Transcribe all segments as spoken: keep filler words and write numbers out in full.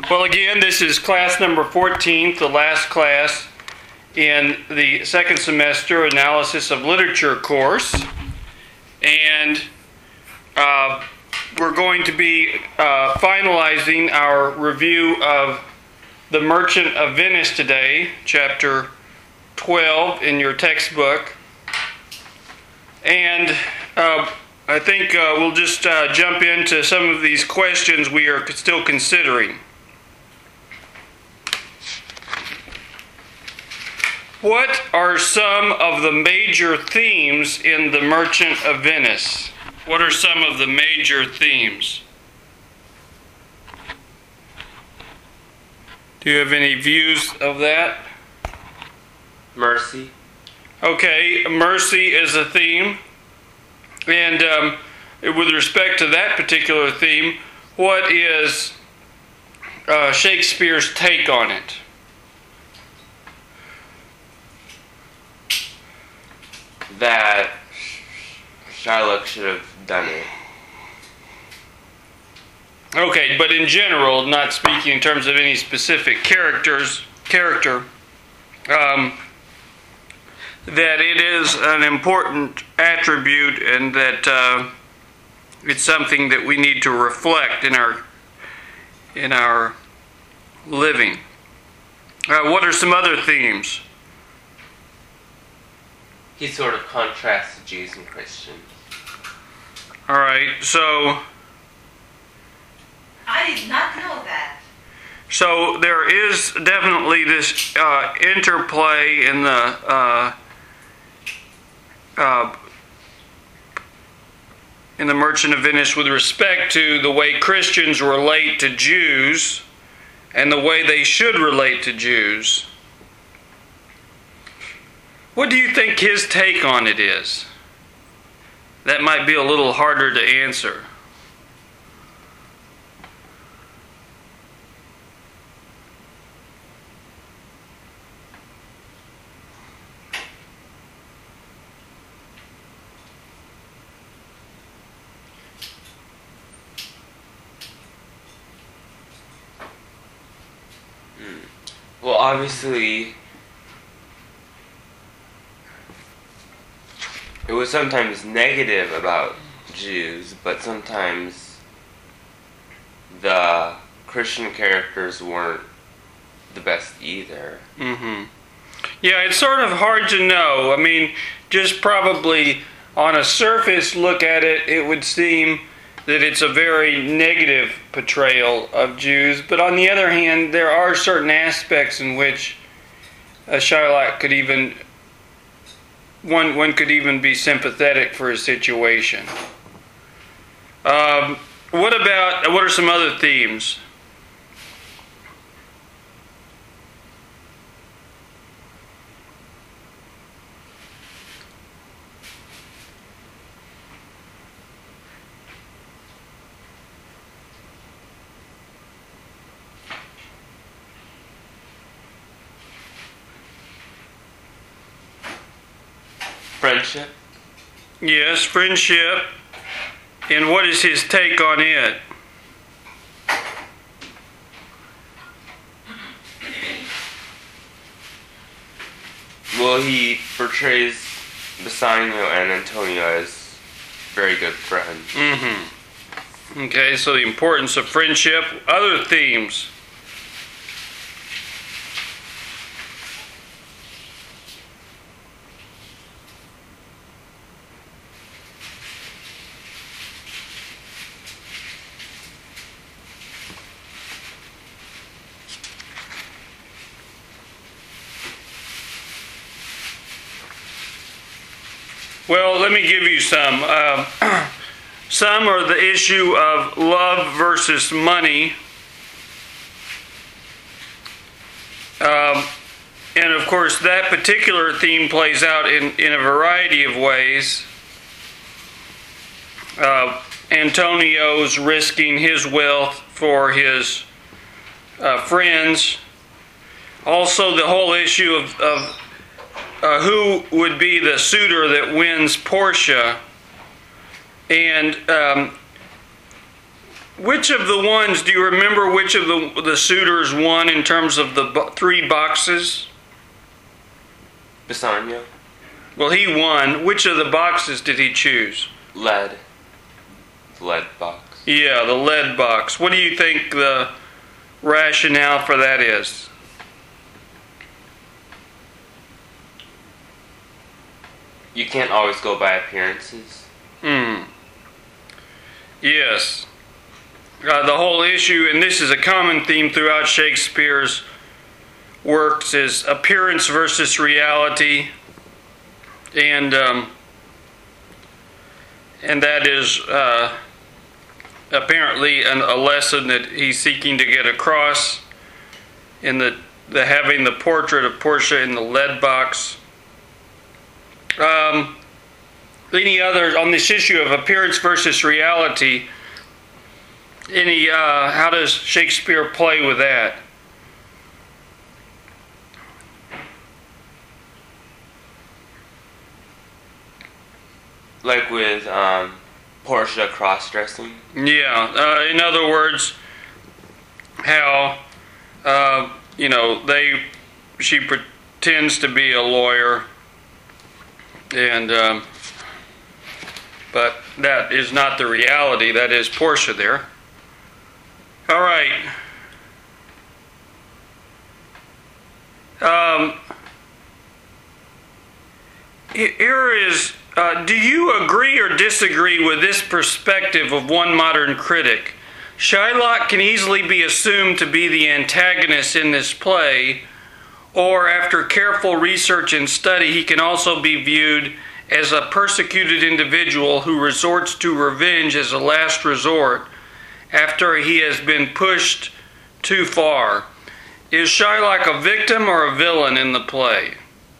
Well, again, this is class number fourteen, the last class in the second semester Analysis of Literature course. And uh, we're going to be uh, finalizing our review of The Merchant of Venice today, chapter twelve in your textbook. And uh, I think uh, we'll just uh, jump into some of these questions we are still considering. What are some of the major themes in The Merchant of Venice? What are some of the major themes? Do you have any views of that? Mercy. Okay, mercy is a theme. And um, with respect to that particular theme, what is uh, Shakespeare's take on it? That Shylock should have done it. Okay, but in general, not speaking in terms of any specific characters, character, um, that it is an important attribute and that uh, it's something that we need to reflect in our in our living. Uh, what are some other themes? He sort of contrasts the Jews and Christians. All right, so I did not know that. So there is definitely this uh, interplay in the uh, uh, in the Merchant of Venice with respect to the way Christians relate to Jews and the way they should relate to Jews. What do you think his take on it is? That might be a little harder to answer. Well, obviously, it was sometimes negative about Jews, but sometimes the Christian characters weren't the best either. Mm-hmm. Yeah, it's sort of hard to know. I mean, just probably on a surface look at it, it would seem that it's a very negative portrayal of Jews. But on the other hand, there are certain aspects in which a Shylock could even, one, one could even be sympathetic for his situation. Um, what about, what are some other themes? Friendship? Yes, friendship. And what is his take on it? Well, he portrays Bassanio and Antonio as very good friends. Mm-hmm. Okay, so the importance of friendship. Other themes. Well, let me give you some. Uh, some are the issue of love versus money. Um, and of course, that particular theme plays out in, in a variety of ways. Uh, Antonio's risking his wealth for his uh, friends. Also, the whole issue of, of Uh, who would be the suitor that wins Portia, and um, which of the ones, do you remember which of the, the suitors won in terms of the bo- three boxes? Bassanio. Well, he won. Which of the boxes did he choose? Lead. The lead box. Yeah, the lead box. What do you think the rationale for that is? You can't always go by appearances. Hmm. Yes. Uh, the whole issue, and this is a common theme throughout Shakespeare's works, is appearance versus reality, and um, and that is uh, apparently an, a lesson that he's seeking to get across in the the having the portrait of Portia in the lead box. Um, any other on this issue of appearance versus reality? Any? Uh, how does Shakespeare play with that? Like with um, Portia cross-dressing. Yeah. Uh, in other words, how uh, you know they she pretends to be a lawyer, and um, but that is not the reality. That is Portia there. All right. Um, here is, uh, do you agree or disagree with this perspective of one modern critic? Shylock can easily be assumed to be the antagonist in this play, or after careful research and study, he can also be viewed as a persecuted individual who resorts to revenge as a last resort after he has been pushed too far. Is Shylock a victim or a villain in the play?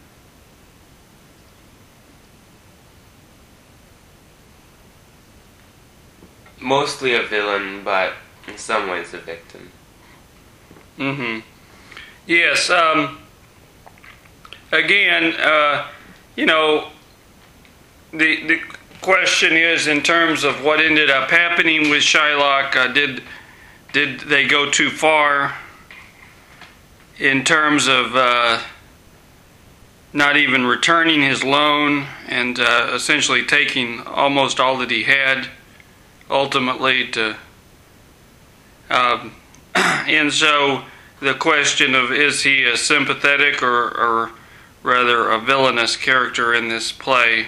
Mostly a villain, but in some ways a victim. Mm-hmm. Yes. Um, again, uh, you know, the the question is in terms of what ended up happening with Shylock. Uh, did did they go too far in terms of uh, not even returning his loan and uh, essentially taking almost all that he had ultimately to um, and so the question of is he a sympathetic or, or rather a villainous character in this play?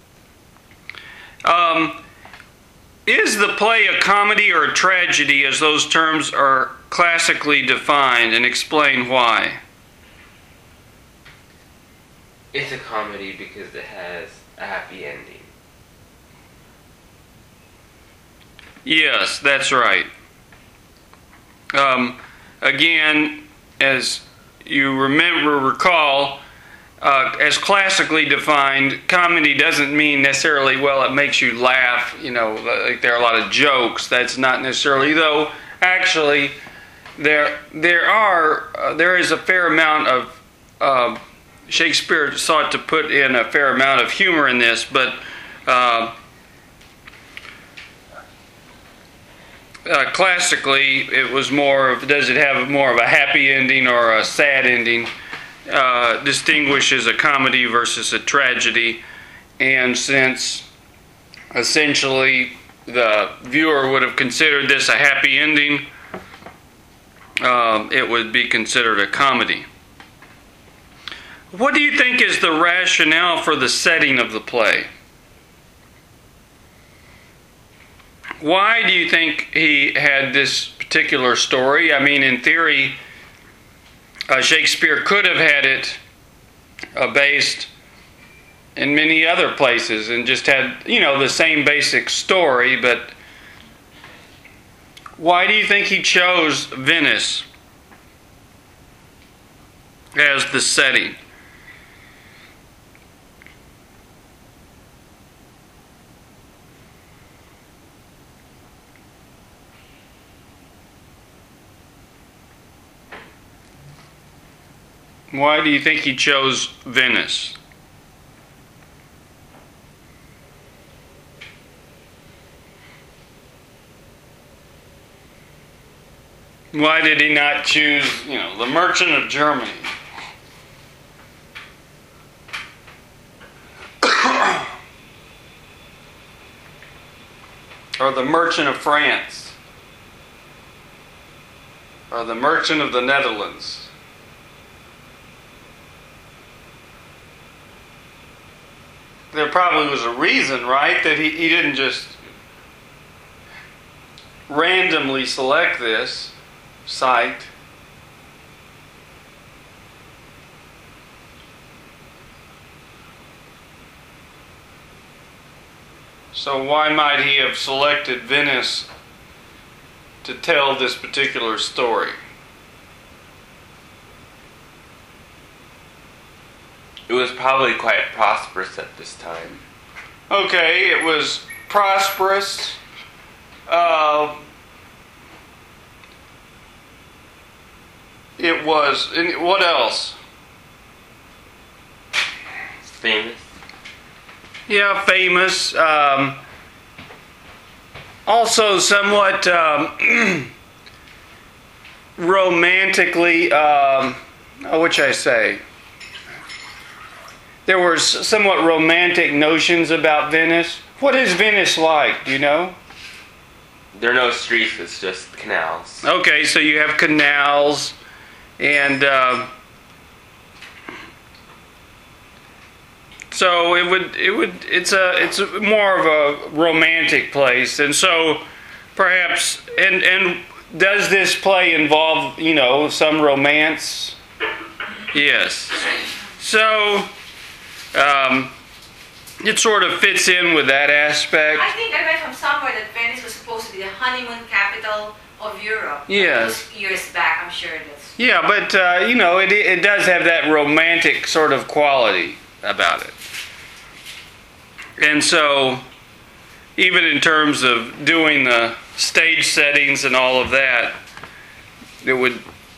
Um, is the play a comedy or a tragedy as those terms are classically defined, and explain why? It's a comedy because it has a happy ending. Yes, that's right. Um, again, as you remember, recall, uh, as classically defined, comedy doesn't mean necessarily, well, it makes you laugh, you know, like there are a lot of jokes. That's not necessarily, though, actually, there there are, uh, there is a fair amount of, uh, Shakespeare sought to put in a fair amount of humor in this, but uh, Uh, classically, it was more of, does it have more of a happy ending or a sad ending? Uh, distinguishes a comedy versus a tragedy. And since essentially the viewer would have considered this a happy ending, um, it would be considered a comedy. What do you think is the rationale for the setting of the play? Why do you think he had this particular story? I mean, in theory, uh, Shakespeare could have had it uh, based in many other places and just had, you know, the same basic story, but why do you think he chose Venice as the setting? Why do you think he chose Venice? Why did he not choose, you know, the Merchant of Germany? Or the Merchant of France? Or the Merchant of the Netherlands? There probably was a reason, right? That he, he didn't just randomly select this site. So why might he have selected Venice to tell this particular story? It was probably quite prosperous at this time. Okay, it was prosperous. Uh, it was. And what else? Famous. Yeah, famous. Um, also, somewhat um, romantically. Um, oh, which I say. There were somewhat romantic notions about Venice. What is Venice like? Do you know? There are no streets, it's just canals. Okay, so you have canals, and uh, so it would it would it's a it's a more of a romantic place, and so perhaps and and does this play involve, you know, some romance? Yes. So. Um, it sort of fits in with that aspect. I think I read from somewhere that Venice was supposed to be the honeymoon capital of Europe. Yes. Those years back, I'm sure that's. Yeah, but uh, you know, it it does have that romantic sort of quality about it. And so, even in terms of doing the stage settings and all of that, it would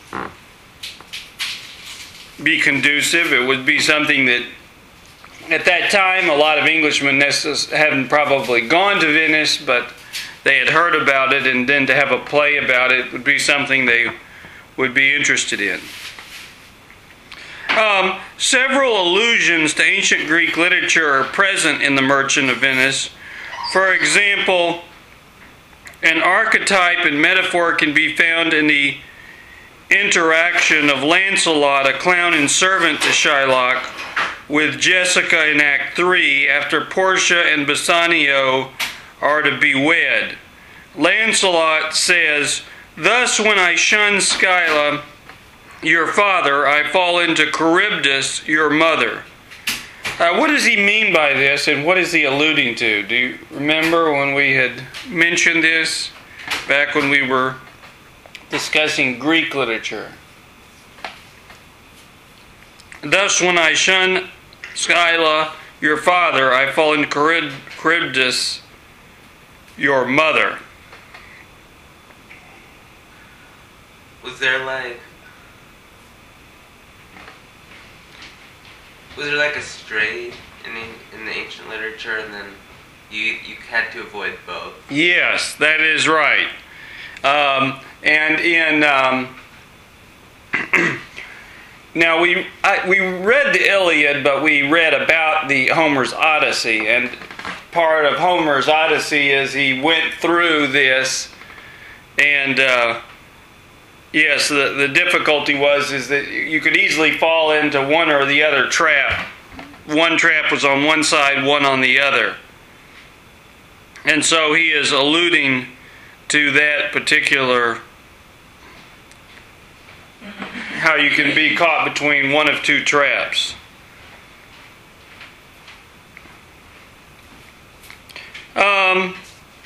be conducive. It would be something that, at that time, a lot of Englishmen hadn't probably gone to Venice, but they had heard about it, and then to have a play about it would be something they would be interested in. Um, several allusions to ancient Greek literature are present in The Merchant of Venice. For example, an archetype and metaphor can be found in the interaction of Lancelot, a clown and servant to Shylock, with Jessica in Act three, after Portia and Bassanio are to be wed. Lancelot says, "Thus when I shun Scylla, your father, I fall into Charybdis, your mother." Uh, what does he mean by this, and what is he alluding to? Do you remember when we had mentioned this back when we were discussing Greek literature? Thus when I shun Scylla, your father, I fall into Charybdis, your mother. Was there like... Was there like a stray in the, in the ancient literature, and then you you had to avoid both? Yes, that is right. Um, and in... Um, Now, we I, we read the Iliad, but we read about the Homer's Odyssey, and part of Homer's Odyssey is he went through this, and uh, yes, the, the difficulty was is that you could easily fall into one or the other trap. One trap was on one side, one on the other. And so he is alluding to that particular, how you can be caught between one of two traps. Um,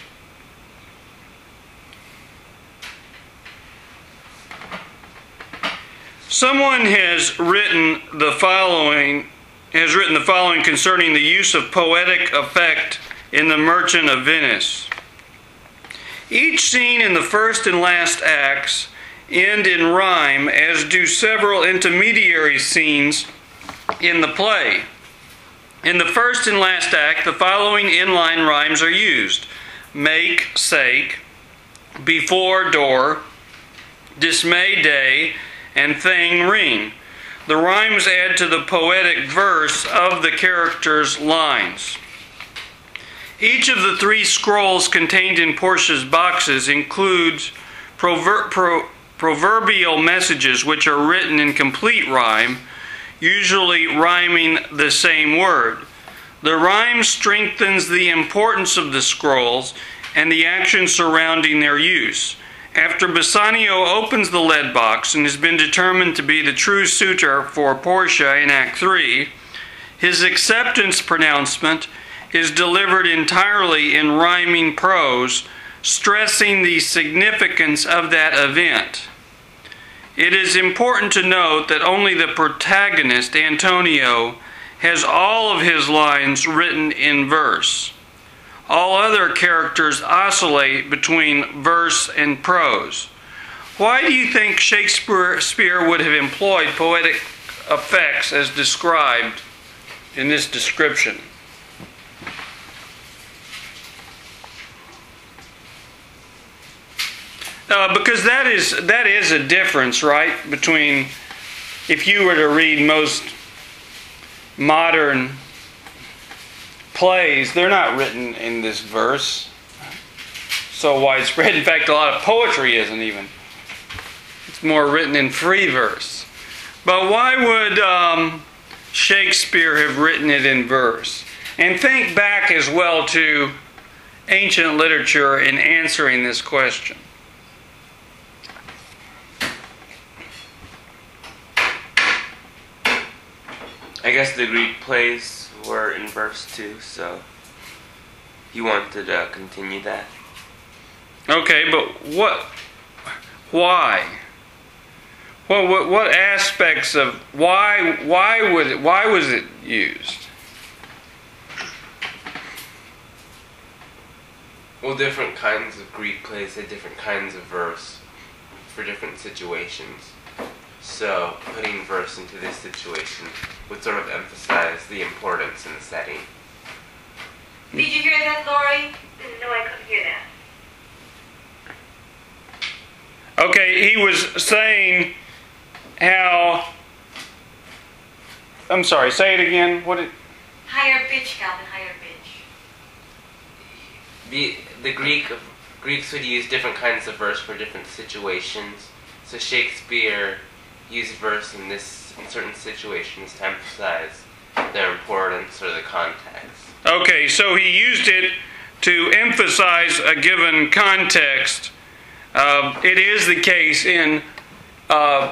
someone has written the following has written the following concerning the use of poetic effect in The Merchant of Venice. Each scene in the first and last acts end in rhyme, as do several intermediary scenes in the play. In the first and last act, the following inline rhymes are used: make, sake, before, door, dismay day, and thing ring. The rhymes add to the poetic verse of the characters' lines. Each of the three scrolls contained in Portia's boxes includes prover- pro- proverbial messages which are written in complete rhyme, usually rhyming the same word. The rhyme strengthens the importance of the scrolls and the action surrounding their use. After Bassanio opens the lead box and has been determined to be the true suitor for Portia in Act three, his acceptance pronouncement is delivered entirely in rhyming prose, stressing the significance of that event. It is important to note that only the protagonist, Antonio, has all of his lines written in verse. All other characters oscillate between verse and prose. Why do you think Shakespeare would have employed poetic effects as described in this description? Uh, because that is that is a difference, right, between if you were to read most modern plays, they're not written in this verse so widespread. In fact, a lot of poetry isn't even. It's more written in free verse. But why would um, Shakespeare have written it in verse? And think back as well to ancient literature in answering this question. I guess the Greek plays were in verse too, so he wanted to continue that. Okay, but what? Why? Well, what, what aspects of why? Why would it? Why was it used? Well, different kinds of Greek plays had different kinds of verse for different situations. So, putting verse into this situation would sort of emphasize the importance in the setting. Did you hear that, Lori? No, I couldn't hear that. Okay, he was saying how. I'm sorry. Say it again. What? Did, Higher pitch, Calvin. Higher pitch. The the Greek Greeks would use different kinds of verse for different situations. So Shakespeare used verse in this in certain situations to emphasize their importance or the context. Okay, so he used it to emphasize a given context. Uh, it is the case in uh,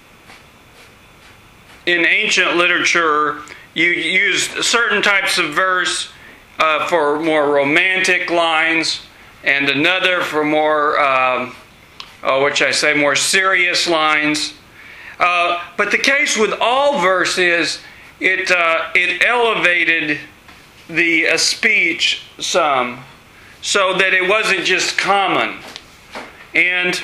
in ancient literature. You used certain types of verse uh, for more romantic lines, and another for more, um, oh, which I say, more serious lines. Uh, but the case with all verse is it uh, it elevated the uh, speech some, so that it wasn't just common. And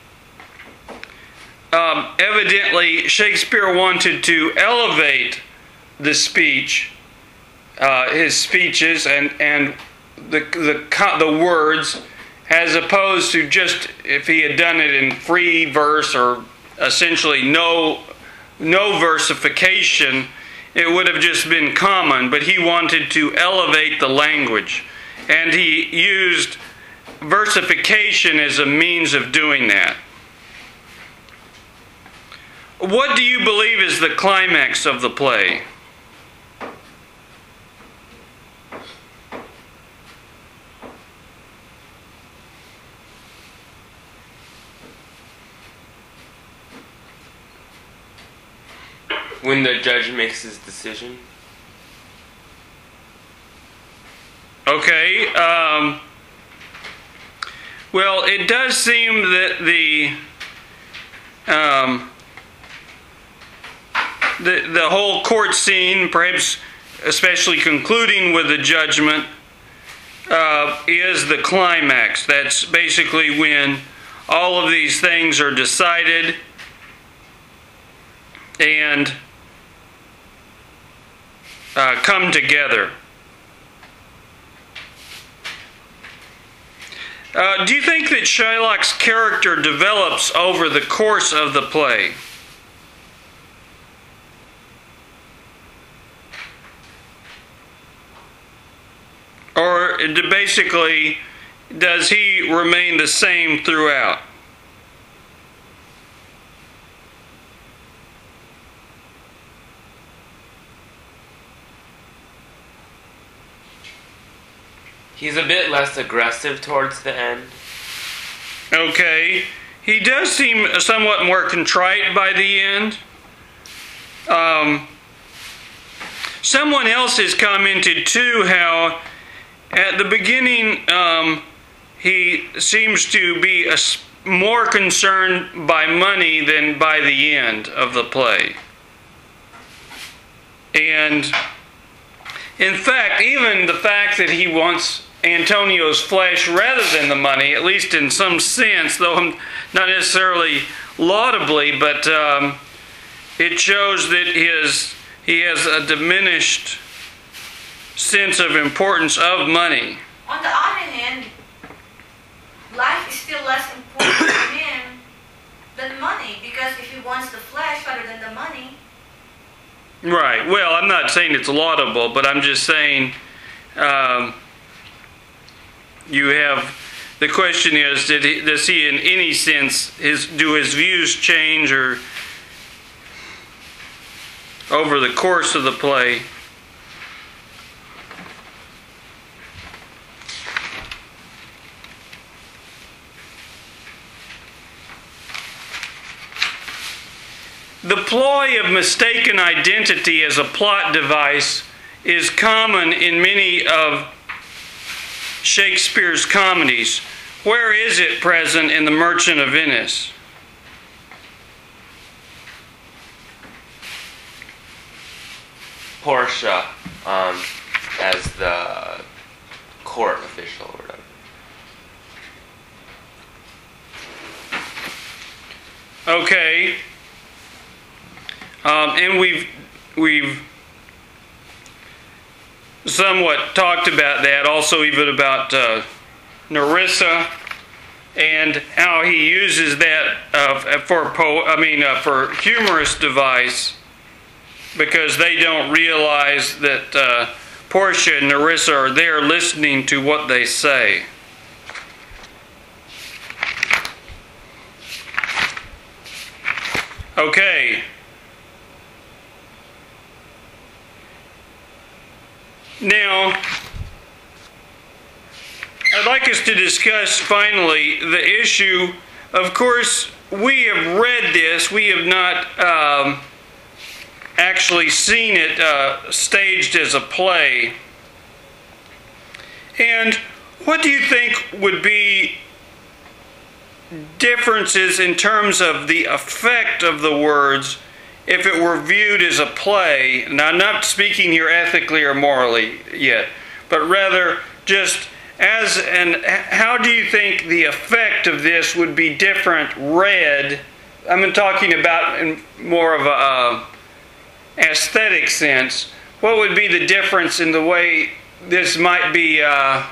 um, evidently Shakespeare wanted to elevate the speech, uh, his speeches, and and the the the words, as opposed to just if he had done it in free verse or essentially no no versification, it would have just been common. But he wanted to elevate the language, and he used versification as a means of doing that. What do you believe is the climax of the play? When the judge makes his decision. Okay. Um, well, it does seem that the um, the the whole court scene, perhaps especially concluding with the judgment, uh, is the climax. That's basically when all of these things are decided and uh, come together. Uh, do you think that Shylock's character develops over the course of the play? Or basically, does he remain the same throughout? He's a bit less aggressive towards the end. Okay. He does seem somewhat more contrite by the end. Um, someone else has commented too how at the beginning um, he seems to be a, more concerned by money than by the end of the play. And in fact, even the fact that he wants Antonio's flesh rather than the money, at least in some sense, though not necessarily laudably, but um, it shows that his he has a diminished sense of importance of money. On the other hand, life is still less important to him than money, because if he wants the flesh rather than the money. Right. Well, I'm not saying it's laudable, but I'm just saying um, you have, the question is, did he, does he in any sense, his do his views change or over the course of the play? The ploy of mistaken identity as a plot device is common in many of Shakespeare's comedies. Where is it present in The Merchant of Venice? Portia, um, as the court official or whatever. Okay. Um, and we've we've somewhat talked about that, also even about uh, Nerissa and how he uses that uh, for po- I mean uh, for humorous device, because they don't realize that uh, Portia and Nerissa are there listening to what they say. Okay. Now, I'd like us to discuss finally the issue. Of course, we have read this. We have not um, actually seen it uh, staged as a play. And what do you think would be differences in terms of the effect of the words if it were viewed as a play? Now, I'm not speaking here ethically or morally yet, but rather just as an, how do you think the effect of this would be different read? I'm talking about in more of a uh, aesthetic sense. What would be the difference in the way this might be, uh,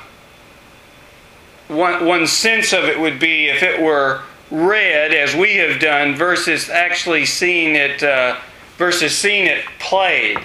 one, one sense of it would be if it were read as we have done versus actually seeing it uh, versus seeing it played?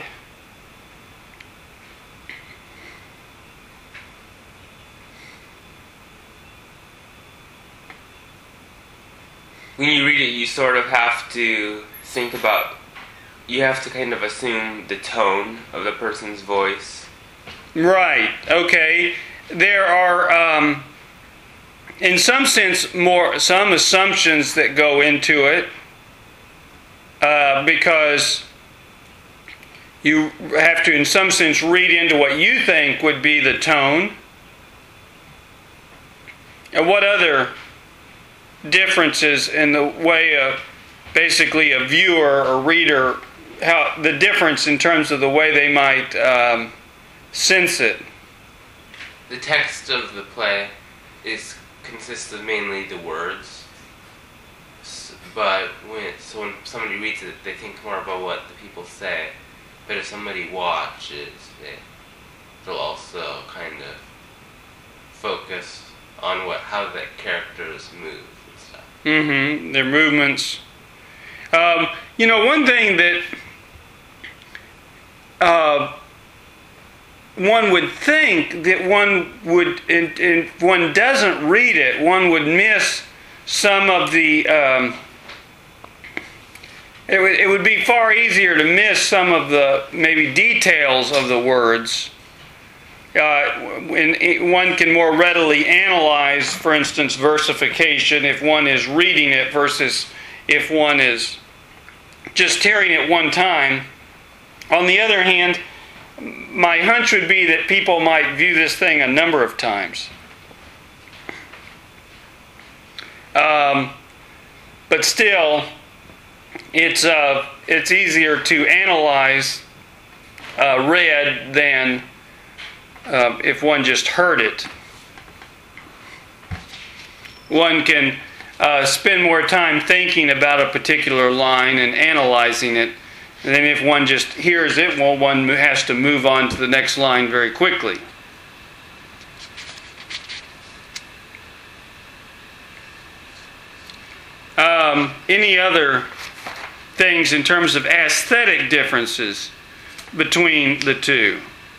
When you read it, you sort of have to think about, you have to kind of assume the tone of the person's voice. Right, okay. There are um, in some sense, more some assumptions that go into it, uh, because you have to, in some sense, read into what you think would be the tone. And what other differences in the way of basically a viewer or reader, how the difference in terms of the way they might um, sense it? The text of the play is consists of mainly the words, but when so when somebody reads it, they think more about what the people say. But if somebody watches, they they'll also kind of focus on what how the characters move and stuff. Mm-hmm. Their movements. Um, you know, one thing that uh, one would think that one would, and if one doesn't read it, one would miss some of the. Um, it would it would be far easier to miss some of the maybe details of the words. Uh, when it, one can more readily analyze, for instance, versification if one is reading it versus if one is just hearing it one time. On the other hand, my hunch would be that people might view this thing a number of times. Um, but still, it's uh, it's easier to analyze uh, read than uh, if one just heard it. One can uh, spend more time thinking about a particular line and analyzing it. And then if one just hears it, well, one has to move on to the next line very quickly. Um, any other things in terms of aesthetic differences between the two?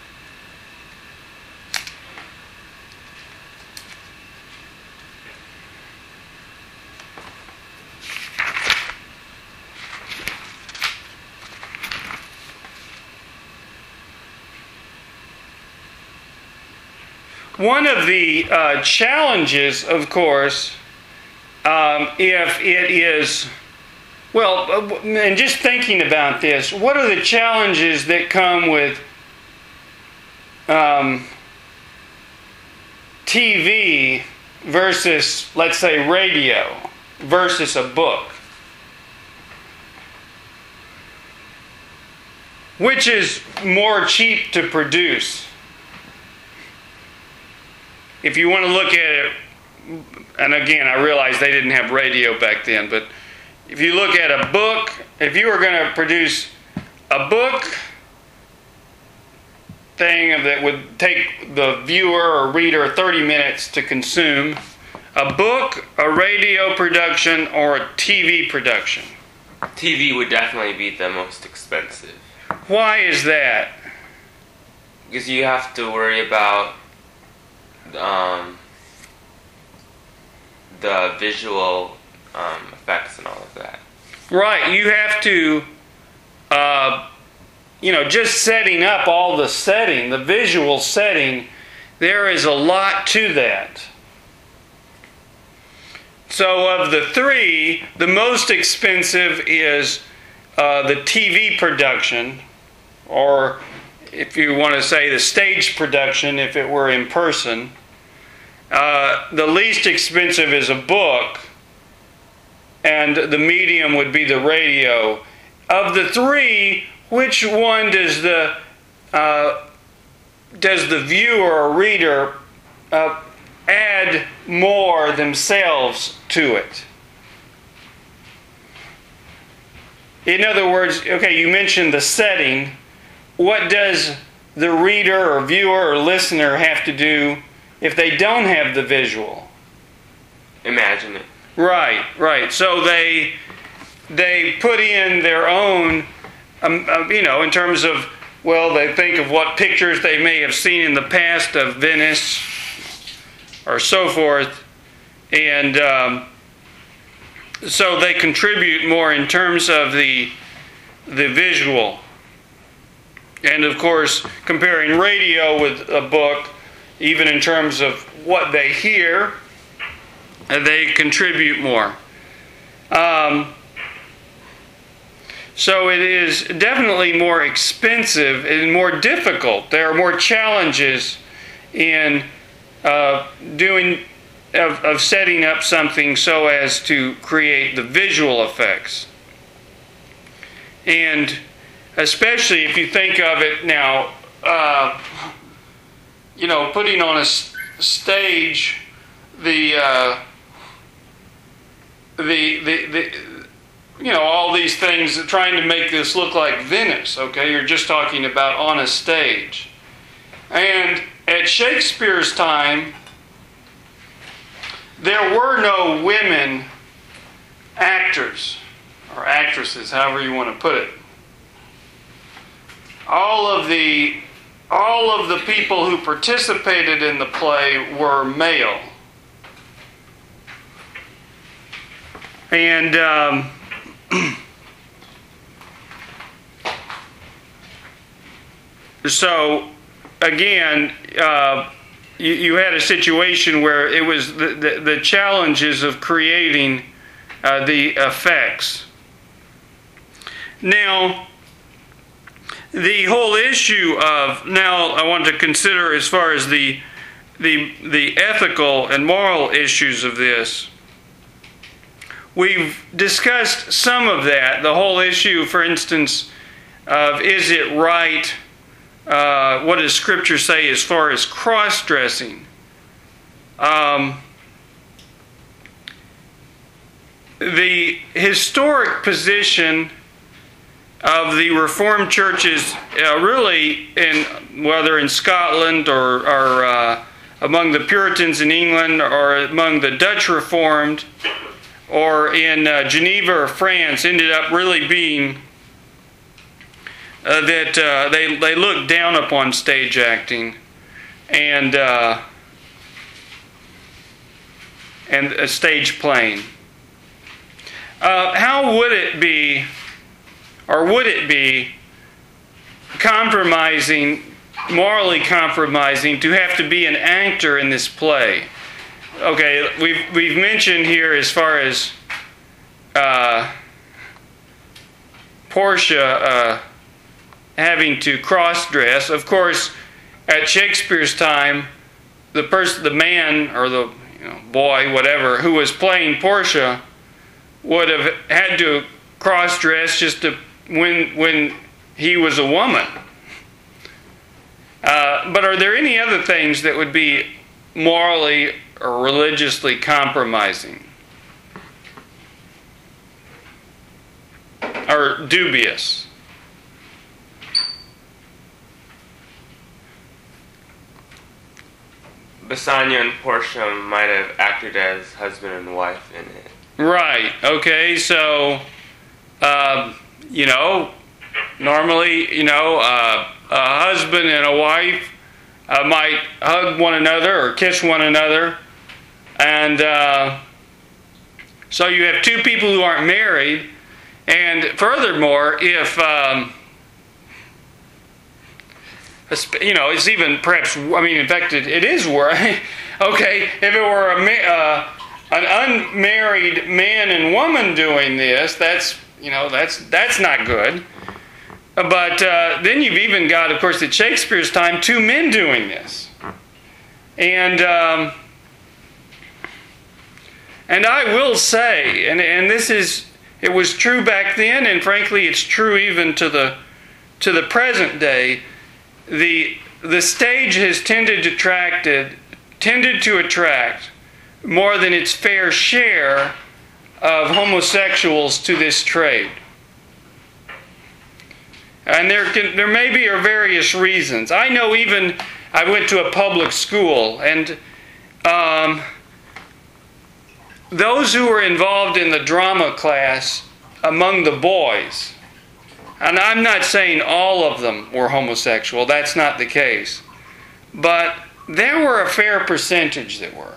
One of the uh, challenges, of course, um, if it is, well, and just thinking about this, what are the challenges that come with um, T V versus, let's say, radio versus a book? Which is more cheap to produce? If you want to look at it, and again, I realize they didn't have radio back then, but if you look at a book, if you were going to produce a book thing that would take the viewer or reader thirty minutes to consume, a book, a radio production, or a T V production? T V would definitely be the most expensive. Why is that? Because you have to worry about Um, the visual um, effects and all of that. Right, you have to, uh, you know, just setting up all the setting, the visual setting, there is a lot to that. So of the three, the most expensive is uh, the T V production, or if you want to say the stage production, if it were in person. Uh, the least expensive is a book, and the medium would be the radio. Of the three, which one does the uh, does the viewer or reader uh, add more themselves to it? In other words, okay, you mentioned the setting. What does the reader or viewer or listener have to do if they don't have the visual? Imagine it. Right, right. So they they put in their own, um, uh, you know, in terms of, well, they think of what pictures they may have seen in the past of Venice or so forth, and um, so they contribute more in terms of the the visual. And of course, comparing radio with a book, even in terms of what they hear, they contribute more. Um, so it is definitely more expensive and more difficult. There are more challenges in uh, doing, of, of setting up something so as to create the visual effects. And especially if you think of it now, uh, you know, putting on a s- stage the, uh, the, the, the, you know, all these things, trying to make this look like Venice, okay? You're just talking about on a stage. And at Shakespeare's time, there were no women actors or actresses, however you want to put it. All of the all of the people who participated in the play were male. And um, so, again, uh, you, you had a situation where it was the, the, the challenges of creating uh, the effects. Now, the whole issue of, now I want to consider as far as the, the, the ethical and moral issues of this. We've discussed some of that. The whole issue, for instance, of is it right, uh, what does Scripture say as far as cross-dressing? Um, the historic position of the Reformed churches, uh, really, in whether in Scotland or, or uh, among the Puritans in England or among the Dutch Reformed, or in uh, Geneva or France, ended up really being uh, that uh, they they looked down upon stage acting and uh, and uh, stage playing. Uh, how would it be, or would it be, compromising, morally compromising, to have to be an actor in this play? Okay, we've we've mentioned here as far as uh, Portia uh, having to cross-dress. Of course, at Shakespeare's time, the person, the man or the you know, boy, whatever, who was playing Portia would have had to cross-dress just to when when he was a woman. Uh, but are there any other things that would be morally or religiously compromising or dubious? Bassanio and Portia might have acted as husband and wife in it. Right. Okay. So, uh, you know, normally, you know, uh, a husband and a wife uh, might hug one another or kiss one another. And uh, so you have two people who aren't married. And furthermore, if, um, you know, it's even perhaps, I mean, in fact, it, it is worse. Okay, if it were a, uh, an unmarried man and woman doing this, that's, you know, that's, that's not good. But uh, then you've even got, of course, at Shakespeare's time, two men doing this. And... Um, And I will say, and, and this is, it was true back then, and frankly it's true even to the to the present day, the the stage has tended to attracted tended to attract more than its fair share of homosexuals to this trade. And there can, there may be various reasons. I know even I went to a public school, and um, those who were involved in the drama class among the boys, and I'm not saying all of them were homosexual, that's not the case, but there were a fair percentage that were.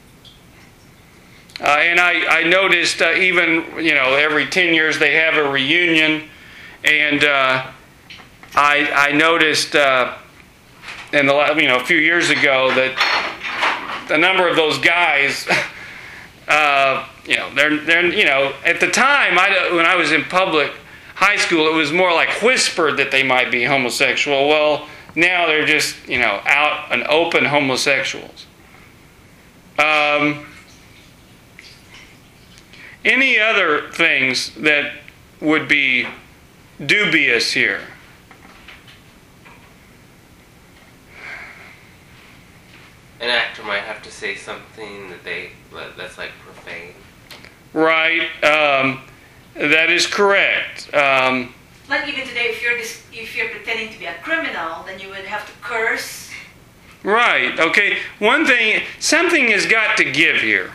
Uh, and I, I noticed uh, even, you know, every ten years they have a reunion, and uh, I, I noticed uh, in the, you know, a few years ago that the number of those guys... Uh, you know, they're, they're, you know, at the time, I, when I was in public high school, it was more like whispered that they might be homosexual. Well, now they're just, you know, out and open homosexuals. Um, any other things that would be dubious here? An actor might have to say something that they that's like profane. Right. Um, that is correct. Um, Like even today, if you're this, if you're pretending to be a criminal, then you would have to curse Right, okay. One thing, something has got to give here.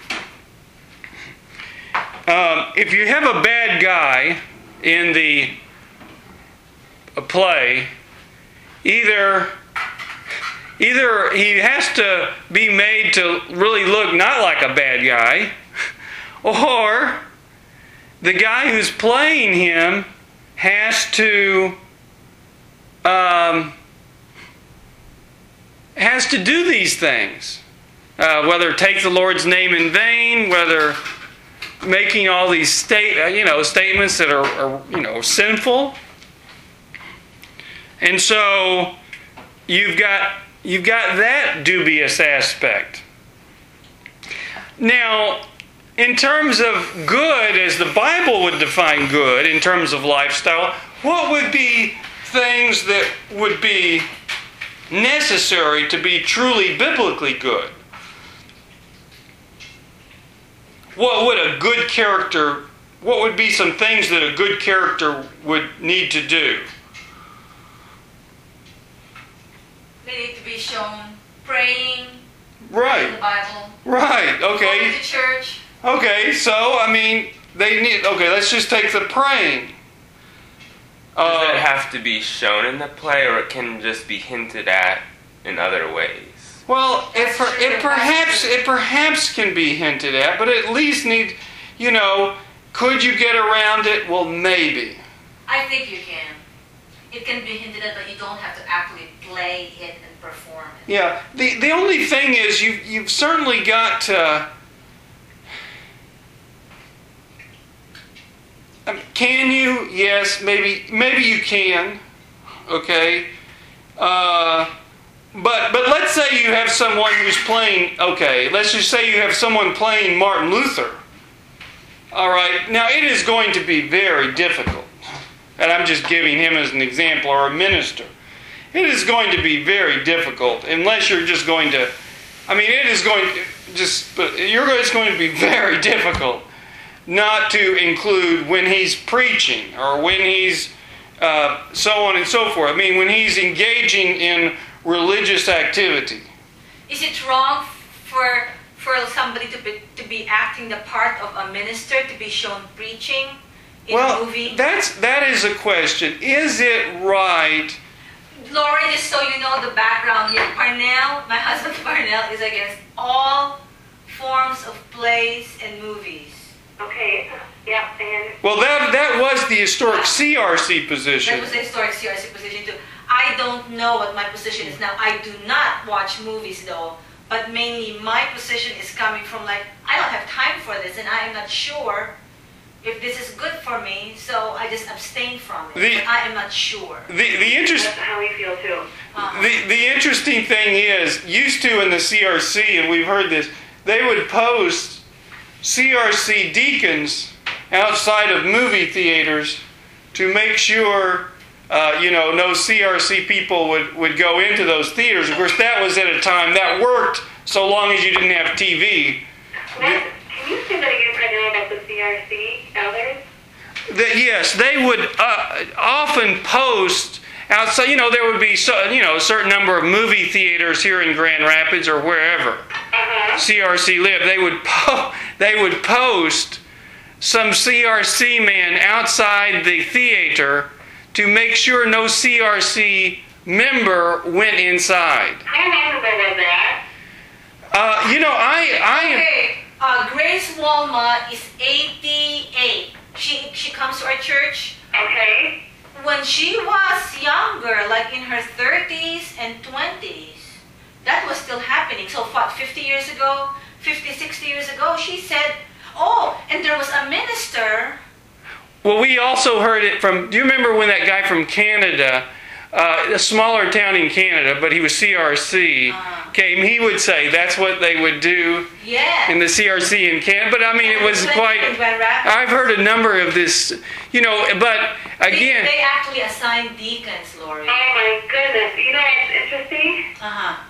Um, if you have a bad guy in the a play, either either he has to be made to really look not like a bad guy, or the guy who's playing him has to um, has to do these things, uh, whether take the Lord's name in vain, whether making all these state uh, you know statements that are, are you know sinful, and so you've got you've got that dubious aspect. Now, in terms of good, as the Bible would define good, in terms of lifestyle, what would be things that would be necessary to be truly biblically good? What would a good character, what would be some things that a good character would need to do? They need to be shown praying, Right. reading the Bible, Right, going okay. to church. Okay, so, I mean, they need, okay, let's just take the praying. Does it Uh, have to be shown in the play, or it can just be hinted at in other ways? well, it, That's per, true, it that's perhaps true. it perhaps can be hinted at, but at least need, you know, could you get around it? Well, maybe. I think you can. It can be hinted at, but you don't have to actually play it and perform it. Yeah. The the only thing is, you've you've certainly got to. I mean, can you? Yes, maybe. Maybe you can. Okay. Uh, but but let's say you have someone who's playing. Okay. Let's just say you have someone playing Martin Luther. All right. Now it is going to be very difficult, and I'm just giving him as an example, or a minister. It is going to be very difficult unless you're just going to. I mean, it is going to just. But you're. It's going to be very difficult not to include when he's preaching or when he's uh, so on and so forth. I mean, when he's engaging in religious activity. Is it wrong for for somebody to be to be acting the part of a minister, to be shown preaching in Well, a movie? that's that is a question. Is it right? Lori, just so you know the background here, Parnell, my husband Parnell, is against all forms of plays and movies. Okay, yeah, and Well, that that was the historic C R C position. That was the historic C R C position too. I don't know what my position is now. I do not watch movies though, but mainly my position is coming from like, I don't have time for this and I am not sure if this is good for me, so I just abstain from it. The- but I am not sure. The the interest. that's how we feel too. Uh-huh. The, the interesting thing is, used to in the C R C, and we've heard this, they would post C R C deacons outside of movie theaters to make sure, uh, you know, no C R C people would, would go into those theaters. Of course, that was at a time that worked so long as you didn't have T V. What, can you say that again, Parnell, about the C R C elders? That, yes, they would uh, often post outside. You know, there would be so, you know a certain number of movie theaters here in Grand Rapids or wherever Uh-huh. C R C lived. They would po- they would post some C R C man outside the theater to make sure no C R C member went inside. How long ago was that? Uh, you know, I I am. Okay, uh, Grace Walma is eighty-eight. She she comes to our church. Okay. When she was younger, like in her thirties and twenties, that was still happening. So what, fifty years ago, fifty, sixty years ago, she said, oh, and there was a minister. Well, we also heard it from. Do you remember when that guy from Canada, uh, a smaller town in Canada, but he was C R C, Uh-huh. came? He would say that's what they would do Yeah. in the C R C in Canada. But I mean, it was In quite. Grand Rapids. I've heard a number of this, you know. But They, again, they actually assigned deacons, Lori. Oh my goodness. You know what's interesting? Uh-huh.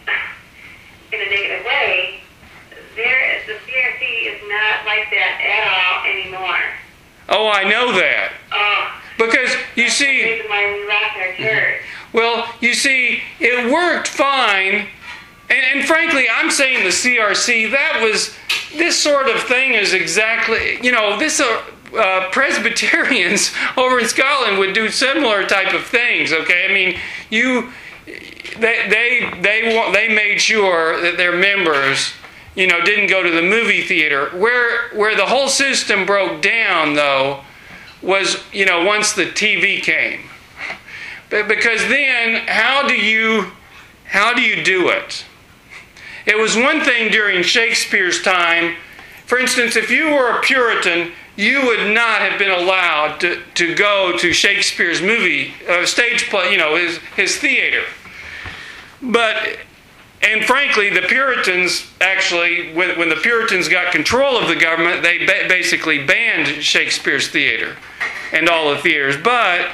In a negative way, there the C R C is not like that at all anymore. oh, I know that Oh, because you that's the see. reason why we left our church. Well, you see, it worked fine and, and frankly, I'm saying the C R C, that was, this sort of thing is exactly, you know, this uh, uh, Presbyterians over in Scotland would do similar type of things, okay? I mean, you, they, they, they, they made sure that their members, you know, didn't go to the movie theater. Where, where the whole system broke down, though, was, you know, once the T V came. But because then, how do you, how do you do it? It was one thing during Shakespeare's time. For instance, if you were a Puritan, you would not have been allowed to, to go to Shakespeare's movie, uh, stage play, you know, his, his theater. But, and frankly, the Puritans actually, when, when the Puritans got control of the government, they ba- basically banned Shakespeare's theater and all the theaters. But,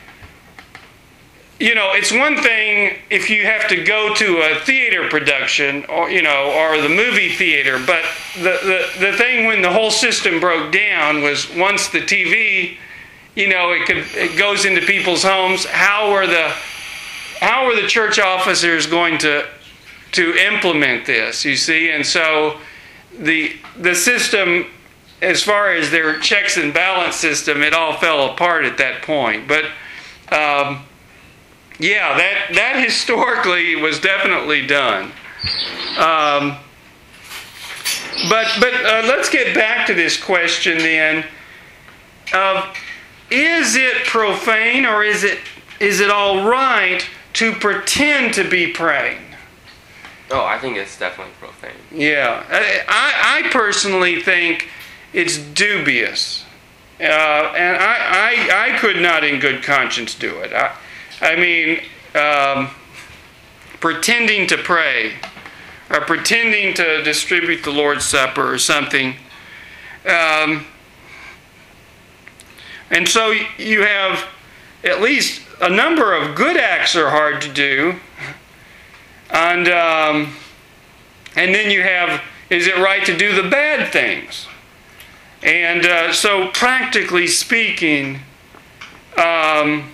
you know, it's one thing if you have to go to a theater production, or you know, or the movie theater. But the, the, the thing when the whole system broke down was once the T V, you know, it could it goes into people's homes. How were the how were the church officers going to to implement this? You see, and so the the system, as far as their checks and balance system, it all fell apart at that point. But um, yeah, that that historically was definitely done. Um, but but uh, let's get back to this question then. Of is it profane or is it is it all right to pretend to be praying? Oh, I think it's definitely profane. Yeah, I, I personally think it's dubious, uh, and I, I I could not in good conscience do it. I, I mean, um, pretending to pray, or pretending to distribute the Lord's Supper or something. Um, and so you have at least a number of good acts are hard to do. And um, and then you have, is it right to do the bad things? And uh, so practically speaking, um,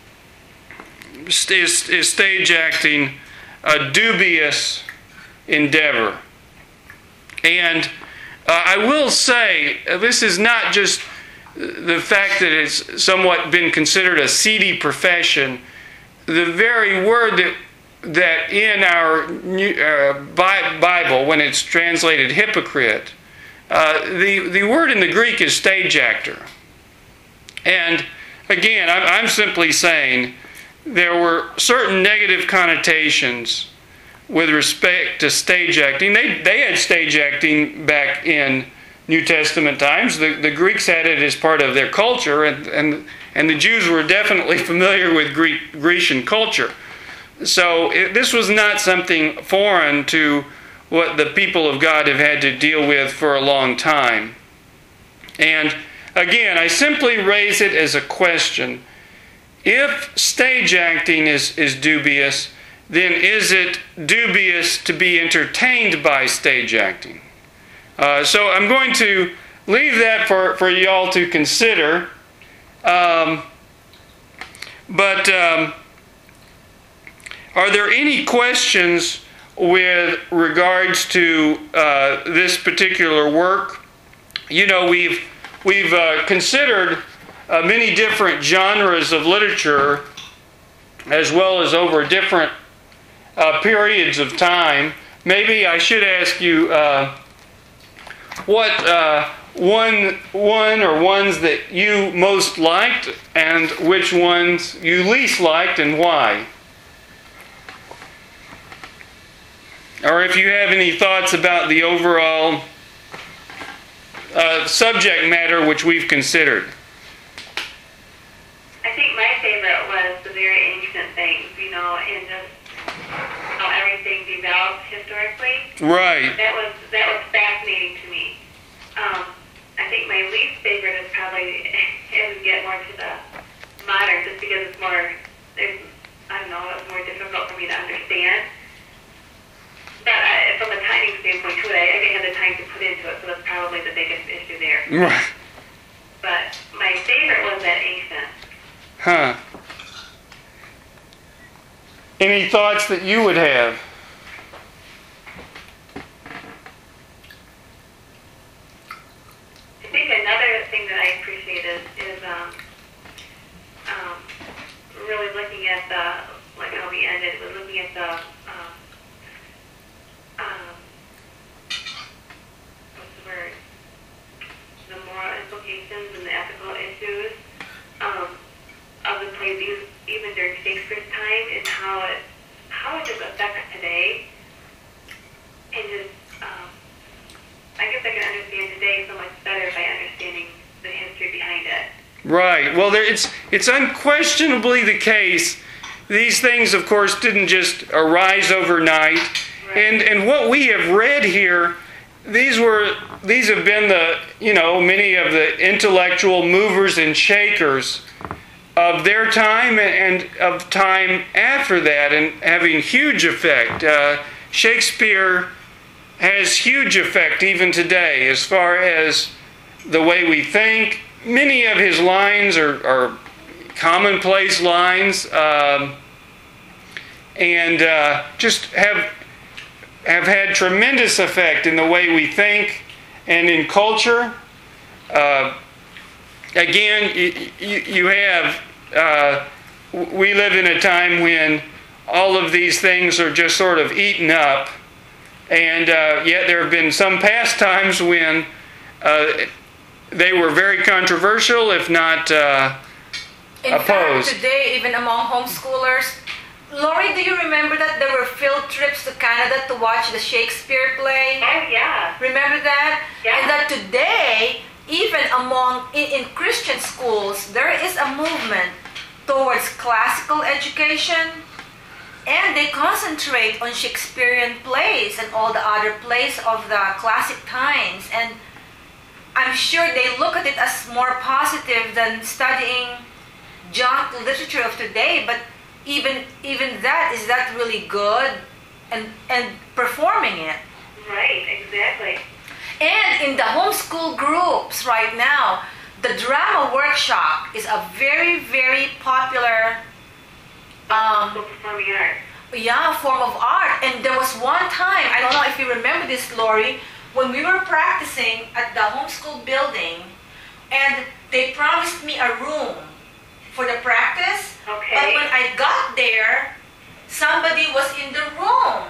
is, is stage acting a dubious endeavor. And uh, I will say, uh, this is not just the fact that it's somewhat been considered a seedy profession. The very word that that in our new, uh, Bible, when it's translated hypocrite, uh, the, the word in the Greek is stage actor. And again, I'm, I'm simply saying there were certain negative connotations with respect to stage acting. They, they had stage acting back in New Testament times. The, the Greeks had it as part of their culture, and, and, and the Jews were definitely familiar with Greek, Grecian culture. So it, this was not something foreign to what the people of God have had to deal with for a long time. And again, I simply raise it as a question. If stage acting is, is dubious, then is it dubious to be entertained by stage acting? Uh, so I'm going to leave that for, for y'all to consider. Um, but... Um, Are there any questions with regards to uh, this particular work? You know, we've we've uh, considered uh, many different genres of literature, as well as over different uh, periods of time. Maybe I should ask you uh, what uh, one one or ones that you most liked, and which ones you least liked, and why. Or if you have any thoughts about the overall uh, subject matter which we've considered. I think my favorite was the very ancient things, you know, and just how everything developed historically. Right. That was that was fascinating to me. Um, I think my least favorite is probably as we get more to the modern, just because it's more, there's, I don't know, it's more difficult for me to understand. But I, from a timing standpoint to it, I didn't have the time to put into it, so that's probably the biggest issue there. Right. But my favorite was that ancient. Huh. Any thoughts that you would have? the, like how we ended, was looking at the, um, um, what's the word? The moral implications and the ethical issues um, of the plays, even during Shakespeare's time, and how it how it just affects today, and just um, I guess I can understand today so much better by understanding the history behind it. Right. Well, there, it's it's unquestionably the case. These things, of course, didn't just arise overnight, Right. and and what we have read here, these were these have been the you know many of the intellectual movers and shakers of their time and of time after that, and having huge effect. Uh, Shakespeare has huge effect even today as far as the way we think. Many of his lines are, are commonplace lines, um, and uh, just have have had tremendous effect in the way we think and in culture. Uh, again, you, you, you have uh, we live in a time when all of these things are just sort of eaten up, and uh, yet there have been some past times when uh, they were very controversial, if not uh, In opposed. fact, today, even among homeschoolers, Lori, do you remember that there were field trips to Canada to watch the Shakespeare play? Oh, yeah. Remember that? Yeah. And that today, even among in, in Christian schools, there is a movement towards classical education, and they concentrate on Shakespearean plays and all the other plays of the classic times. And I'm sure they look at it as more positive than studying junk literature of today. But even even that, is that really good? And and performing it. Right, exactly. And in the homeschool groups right now, the drama workshop is a very, very popular um, So performing arts. yeah, form of art. And there was one time, I don't know if you remember this, Lori, when we were practicing at the homeschool building, and they promised me a room for the practice. Okay. But when I got there, somebody was in the room.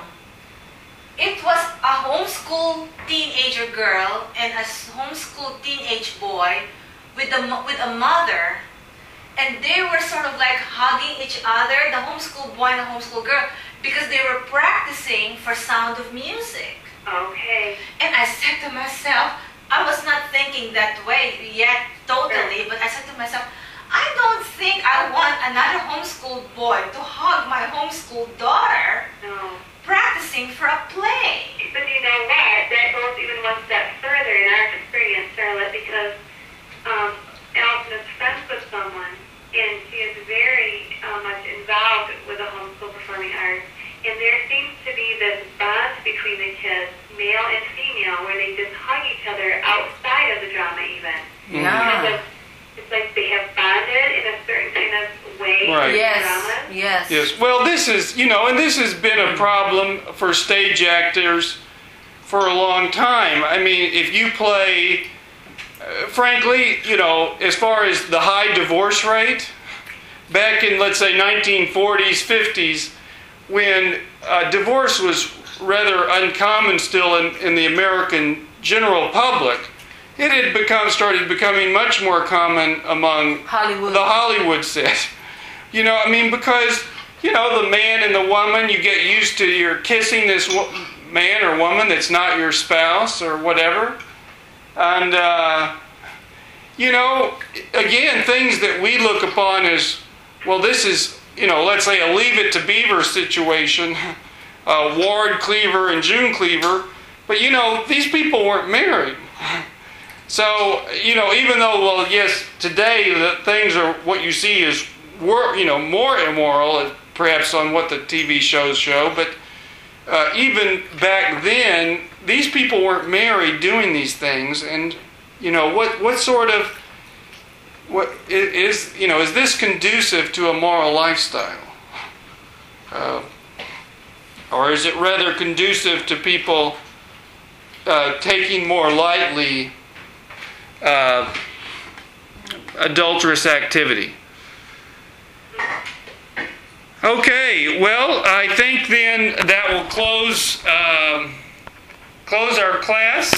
It was a homeschool teenager girl and a homeschool teenage boy with a, mo- with a mother. And they were sort of like hugging each other, the homeschool boy and the homeschool girl, because they were practicing for Sound of Music. Okay. And I said to myself, I was not thinking that way yet totally, but I said to myself, I don't think I want another homeschool boy to hug my homeschool daughter No. practicing for a play. But you know what? That goes even one step further in our experience, Charlotte, because um, Allison is friends with someone, and she is very uh, much involved with the homeschool performing arts. And there seems to be this bond between the kids, male and female, where they just hug each other outside of the drama even. Because of, it's like they have bonded in a certain kind of way Right. in the Yes, drama. yes. Yes. Well, this is, you know, and this has been a problem for stage actors for a long time. I mean, if you play, uh, frankly, you know, as far as the high divorce rate, back in, let's say, nineteen forties, fifties, when uh, divorce was rather uncommon still in, in the American general public, it had become started becoming much more common among Hollywood. the Hollywood set. You know, I mean, because, you know, the man and the woman, you get used to you're kissing this wo- man or woman that's not your spouse or whatever. And, uh, you know, again, things that we look upon as, well, this is, you know, let's say a Leave It to Beaver situation, uh, Ward Cleaver and June Cleaver. But, you know, these people weren't married. So, you know, even though, well, yes, today the things are, what you see is, wor- you know, more immoral, perhaps on what the T V shows show, but uh, even back then, these people weren't married doing these things, and, you know, what, what sort of, what is, you know, is this conducive to a moral lifestyle? Uh, or is it rather conducive to people uh, taking more lightly Uh, adulterous activity? Okay, well, I think then that will close um, close our class.